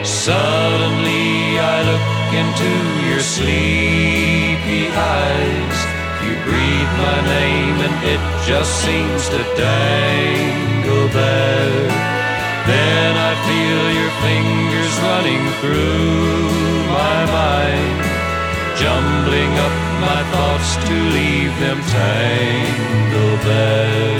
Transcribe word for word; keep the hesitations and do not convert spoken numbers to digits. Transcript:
Suddenly I look into your sleepy eyes. You breathe my name and it just seems to dangle there. Then I feel your fingers running through my mind, jumbling up my thoughts to leave them tangled there.